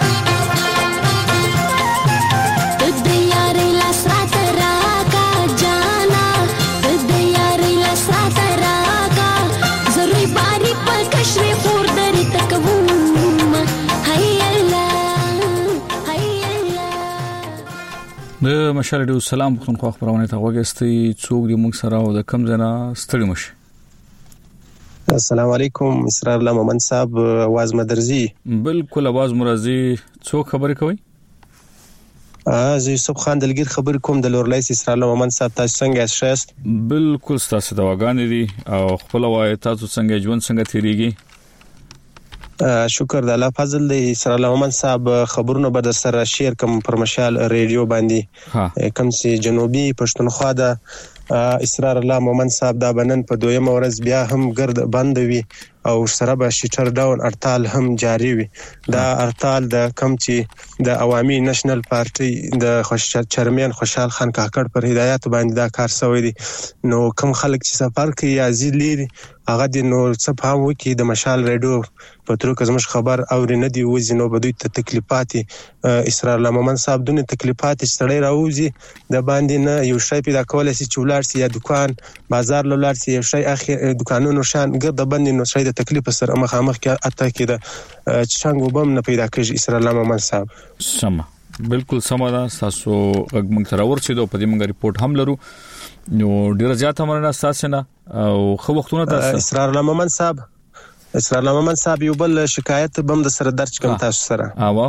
د یار لاس رات راکا جانا د یار لاس رات راکا زروي باری په کشوي خور درې تکوم هاي الله هاي الله د مشال ډیو سلام پښتونخوا خبرونه ته وګستي څوک دې موږ سره او د کم ځنا ستړي مشي. السلام علیکم اسرار الله مومن صاحب आवाज مدرزي بالکل आवाज مرزي څوک خبرې کوي؟ اه زه یوسف خان دلګر خبر کوم د لورلایس اسرار الله مومن صاحب تاسو څنګه یاست؟ بالکل تاسو د واغانې دي او خپل وای تاسو څنګه ژوند څنګه تیریږي؟ شکر د الله فضل دی اسرار الله مومن صاحب خبرونه به در سره شیر کوم پر مشال ریډیو باندې کوم سي جنوبي پښتونخوا د اسرار الله مومن صاحب دا بنن په دویمه ورځ بیا هم ګرد بند وي او سره به شټر ډاون ارتال هم جاری وي. دا ارتال د کم چې د عوامي نېشنل پارټي د خوشحال چرمن خوشحال خان کاکړ پر هدایت باندې دا کار شوی دی. نو کم خلک چې سفر کوي یا زیلې هغه د نو څه فهم وکي د مشال ریډیو په تر کوم خبر او نه دی وځي نو بده ته تکلیفات اسرار الله مومن صاحب دونه تکلیفات سړی راوځي د باندې نه یو شی پیدا کولای شي چولار سي یا دکان بازار لولار سي یو شی اخر دکانونو شان ګرد باندې نو شی د تکلیف سره مخامخ کې اته کې د څنګه وبم نه پیدا کېږي اسرار الله مومن صاحب. سم بالکل سم ده تاسو موږ تر ورسېدو په دې موږ ریپورت هم لرو نو ډیر زیات امرنا تاسو نه او خو وختونه تاسو اسرار الله مومن صاحب اسرار الله مومن صاحب یو بل شکایت بم د سره درج کوم تاسو سره. اوه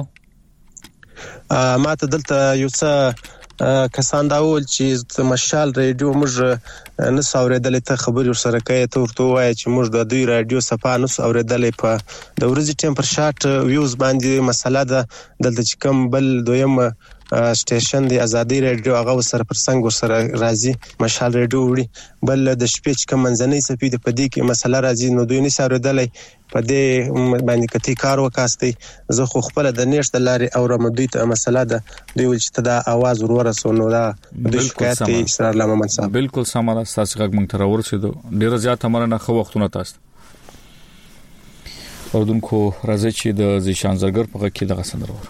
ما ته دلته یو څه کسان دا ول چې مشال ریډیو موږ نه اوریدلې ته خبري سره کوي ته ورته وایي چې موږ د دوی ریډیو صفه نه اوریدلې په د ورځې ټیمپر شات ویوز باندې مسله ده دلته چې کوم بل دویم سټیشن دی ازادي ریډیو هغه سره پر څنګه سره راځي مشال ریډیو وړي بل د شپې چې کوم منځنۍ سپید په دې کې مسله راځي نو دوی نه اوریدلې په دې باندې کتي کار وکاستي زه خو خپل د نېشت لاري او رمدوی ته مسله ده دوی ول چې دا आवाज ورورسو نو دا د شکایت اسرار الله مومن صاحب بالکل سماره تاسو غږ مونږ تر ورسېدو ډیر زیات امرنه خو وختونه تاسو اوردونکو راځي چې د زیشان زرګر په کې دغه سندرو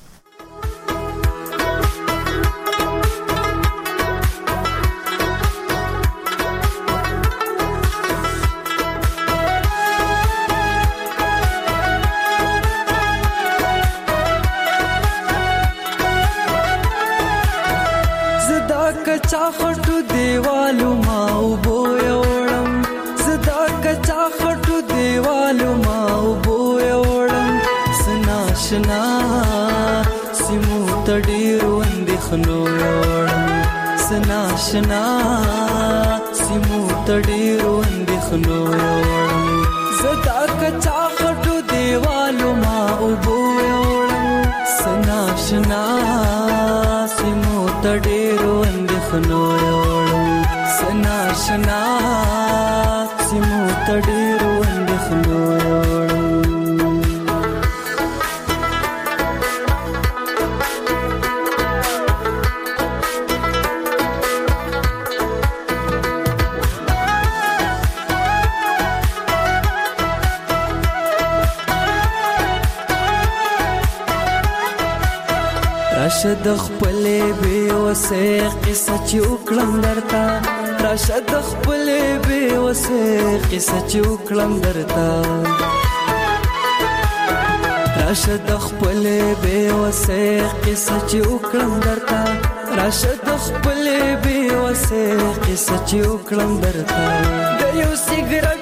سنا سیمو تډیرو اندخنو زدا کچا خټو دیوالو ما وبو وړم سنا شنا سیمو تډیرو اندخنو سنا شنا سیمو تډیرو اندخنو راشد خپلې به وسه قصه چې وکړم درته راشد خپلې به وسه قصه چې وکړم درته راشد خپلې به وسه قصه چې وکړم درته راشد خپلې به وسه قصه چې وکړم درته د یو سیګریټ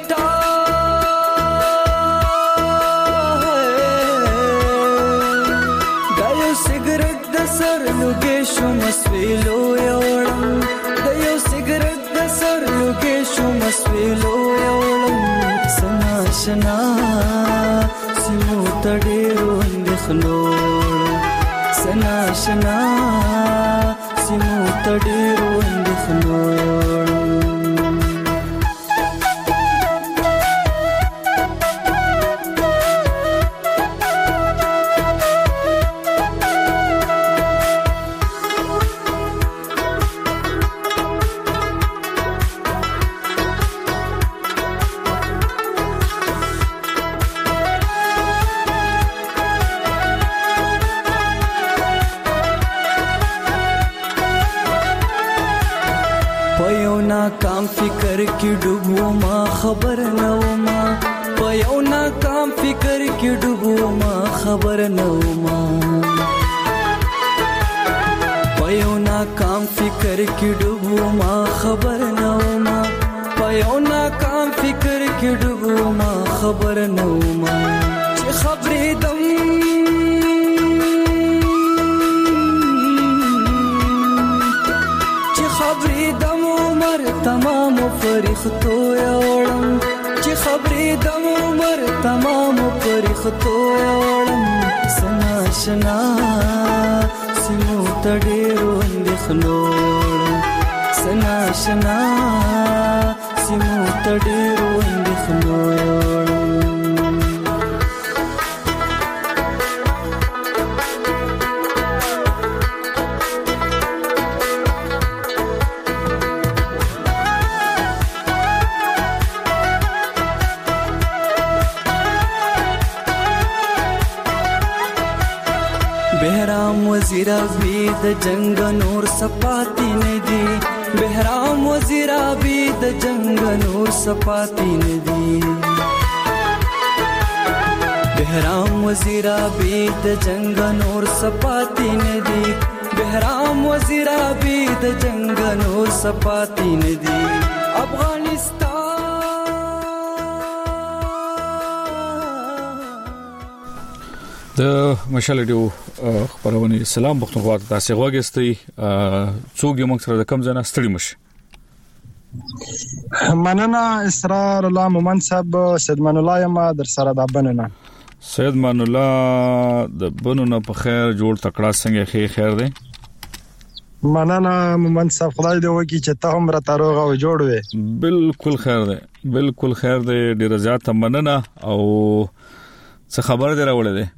لوګې شو مسویلو یوړم د یو سیګریټ د سر لوګې شو مسویلو یوړم سنا شنا سیمو تډیرو اندخنو سنا شنا سیمو تډیرو اندخنو پيو ناکام فکر کې ډوبو ما خبر نه وما پيو ناکام فکر کې ډوبو ما خبر نه وما پيو ناکام فکر کې ډوبو ما خبر نه وما پيو ناکام فکر کې ډوبو ما خبر نه وما چې خبرې دم چې خبرې دم عمر تمام فرښتو یوړم چې خبرې دم عمر تمام فرښتو یوړم سنا شنا سمو تډېرو اندېښنو سنا شنا سمو تډېرو اندېښنو بهرام وزیر ابي د جنگ نور سپاتی نه دي بهرام وزیر ابي د جنگ نور سپاتی نه دي بهرام وزیر ابي د جنگ نور سپاتی نه دي بهرام وزیر ابي د جنگ نور سپاتی نه دي افغانستان د مشال ډیو خبرونه سلام پښتونخوا ته تاسو غوښتي څوک یو موږ سره د کم ځای نه ستړي مشه مننه اسرار الله مومن صاحب سید من الله یم در سره د بننه سید من الله د بننه په خیر جوړ تکړه څنګه خیر خیر دی مننه مومن صاحب خدای دې وکړي چې ته هم را تاروغه او جوړ وې بالکل خیر دی بالکل خیر دی ډیر زیات مننه او څه خبر دی راوړل دی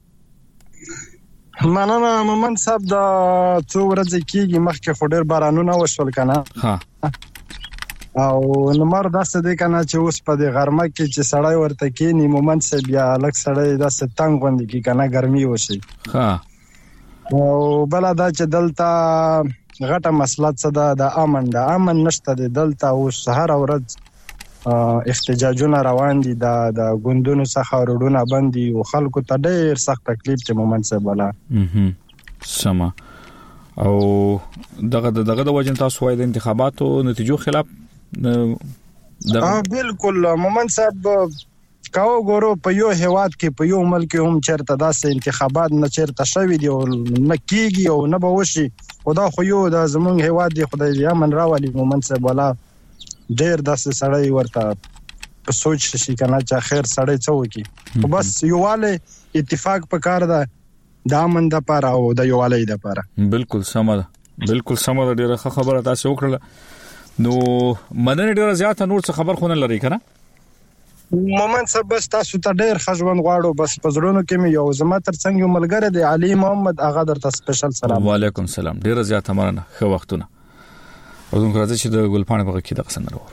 مننه مومن صاحب دا څو ورځې کېږي مخکې خو ډېر بارانونه وشول کنه ها او نمر داسې دی کنه چې اوس په دې غرمه کې چې سړی ورته کېني مومن صاحب بیا لږ سړی داسې تنګ غوندې کې کنه ګرمي وشي ها او بل دا چې دلته غټه مسله څه ده د امن د امن نشته دی دلته اوس هر ورځ احتجاجونه روان دي د د ګوندونو څخه روډونه بندي او خلکو ته ډېر سخت تکلیف چې مومن صاحب ولا سما او دغه دغه د وجه تاسو وایي د انتخاباتو نتیجو خلاف اه بالکل مومن صاحب کاو ګورو په یو هواد کې په یو ملک هم چیرته داسې انتخابات نه چیرته شوي دي او نه کیږي او نه به وشي خدا خو یو د زمونږ هواد دی خدای دې امن راولي مومن صاحب ولا ډېر داسې سړی ورته په سوچ شي کنه چې خیر سړی څه وکي خو بس یواله اتفاق پکار ده د امن د لپاره او د یووالي د لپاره بالکل سم ده بالکل سم ده ډیره خبره تاسو وکړه نو مننه ډیره زیاته نور څه خبر خونه لري کنه مومن صاحب بس تاسو ته ډېر خجوند غواړو بس پزړونو کې مې یو زما ترڅنګ یو ملګری دی علي محمد اغا درته سپیشل سلام وعلیکم سلام ډیره زیاته مننه خو وختونه او زموږ راځي چې د ګلپاڼې په کې د قسم نرو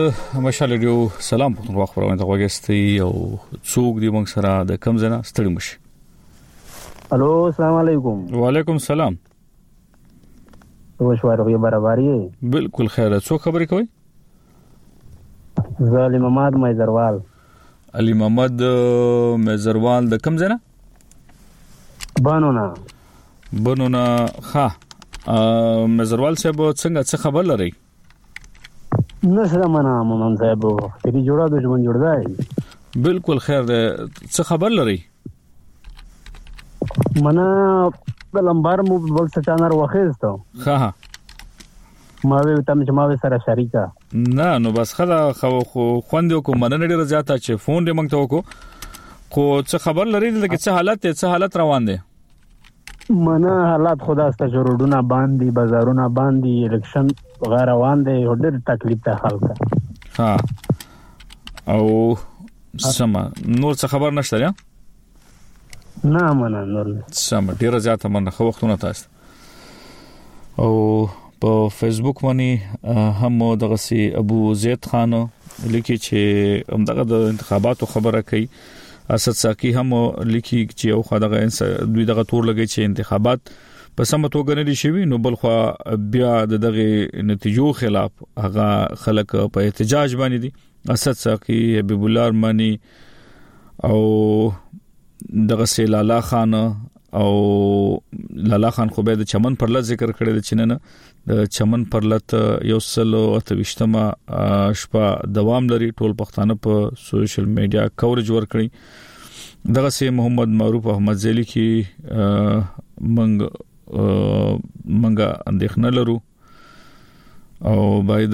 مشال ریډیو سلام په وخت خبرونه ته وګستي او څوک دی موږ سره د کم زنه ستړي مشي. الو السلام علیکم. وعلیکم السلام. وشواره برابرۍ بالکل خیر. څو خبرې کوي؟ زالي محمد مېزروال. علي محمد مېزروال د کم زنه؟ بانونا. بانونا ښه. مېزروال صاحب څنګه څه خبر لري؟ نشره منا مومن صاحب کړي جوړه د ژوند جوړدای. بالکل خیر ده. څه خبر لري؟ منا بلمبار مو بل سټانر وخېستو. ها ها. ما وی تم چې ما وی سره شریکا. نه نو بس خلا خو خوندې کو مننه ډیره زیاته چې فون دې مونږ ته وکړو. خو څه خبر لري چې څه حالت څه حالت روان دي؟ منا حالات خدا ست جوړونه باندې بازارونه باندې الیکشن غیر روان دي ډېر تکلیف ته خلک. ها او سما نور څه خبر نشته یا؟ نه منا نور سما ډیره زیاته مننه خو وختونه تاسو. او په فیسبوک باندې هم دغه سي ابو زید خان لیکي چې هم دغه د انتخاباتو خبره کوي. اسد ساقي هم لیکي چې یو خدغه دوی دغه تور لګي چې انتخابات په سم توګه نه دي شوي نو بل خو بیا دغه نتیجو خلاف هغه خلک په احتجاج باندې دي. اسد ساقي حبیب الله ارمانی او دغه سي لالا خان او لالا خان خو به د چمن پر لږ ذکر کړی د چننه د چمن پر لته یو سلو اتوشتمه شپه دوام لري. ټول پښتانه په سوشل میډیا کورج ور کړی. دغه سي محمد معروف احمد زلی کی منګ منګه اندېښنه لرو او باید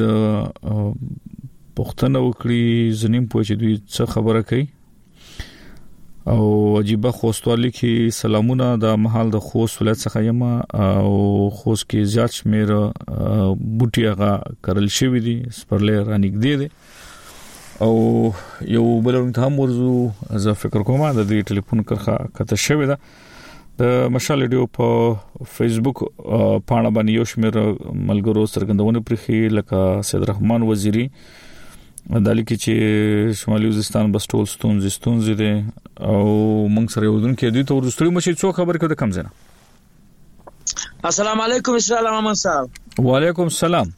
پښتنه وکړي زنیم پوه چې دوی څه خبره کوي. او عجیبه خوستوالي کې سلامونه د محل د خوست ولایت څخه یم او خوست کې زیات شمیر بوټي هغه کرل شوی دي سپرلې رانګدې دي او یو بلون ته هم ورزو زه فکر کوم د دې ټلیفون کرخه کته شوی ده. د مشال ریډیو په فیسبوک پاڼه باندې یو شمیر ملګرو سرګندونه پرخي لکه سید رحمان وزیری دالي کې چې شمالي وزستان بس ټول ستونزې ستونزې دي او موږ سره یو دن کې دوی ته ورستړي مشي څو خبر کړه کم زنه. السلام علیکم اسلام محمد صاحب. وعلیکم السلام.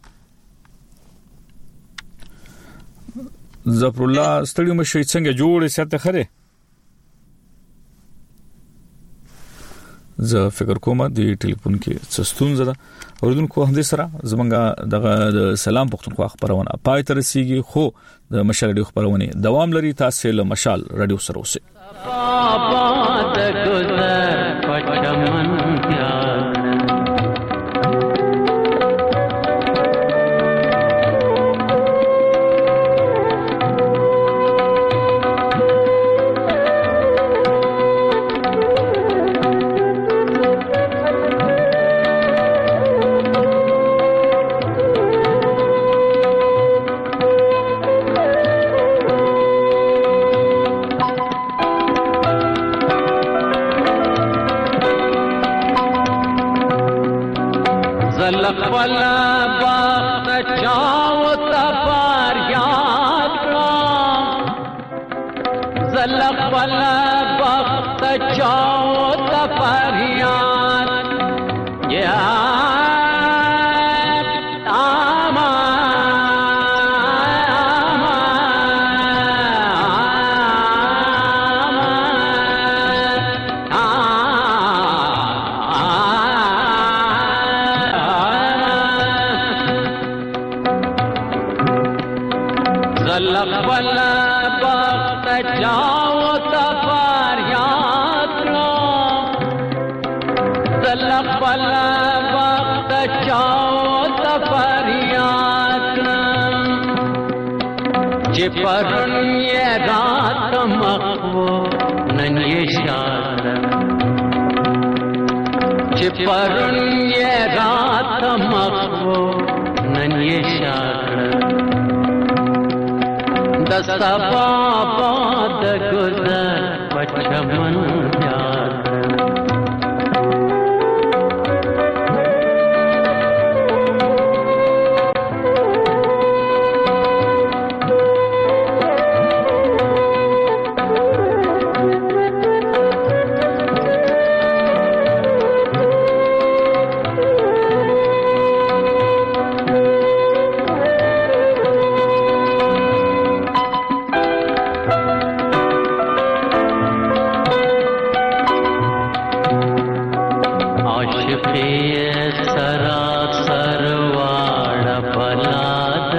ظفر الله ستړي مشي څنګه جوړې ساته خره؟ زه فکر کوم د ټلیفون کې څه ستونزه ده. اوردونکو هم دې سره زمونږه دغه سلام پښتونخوا خبرونه پای تر رسیدي خو د مشال ریډیو خبرونه دوام لري. تاسو له مشال ریډیو سره اوسئ. عاشقی سراسر واړه بلاد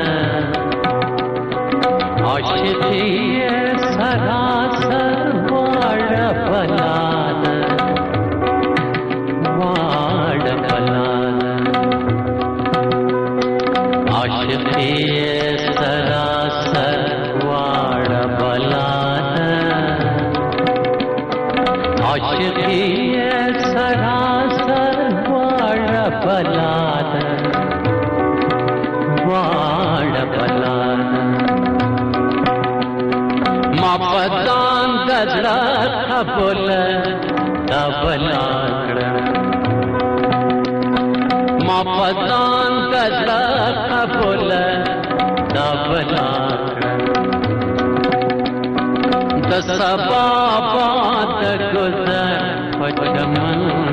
عاشقی سراسر واړه بلاد واړه بلاد عاشقی سراسر واړه بلاد عاشقی سراسر واړه بلاد واړه بلاد ما پدان دزړه قبول دا بلاد ما پدان دزړه قبول دا بلاد د سبا باد گذر پچمن